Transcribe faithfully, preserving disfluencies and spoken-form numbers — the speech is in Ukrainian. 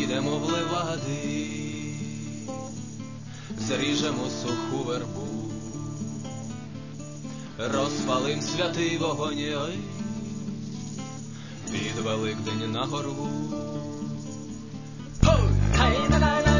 підемо в Левади, зріжемо суху вербу, розпалим святий вогонь, ой, під Великдень на горбу. Ой!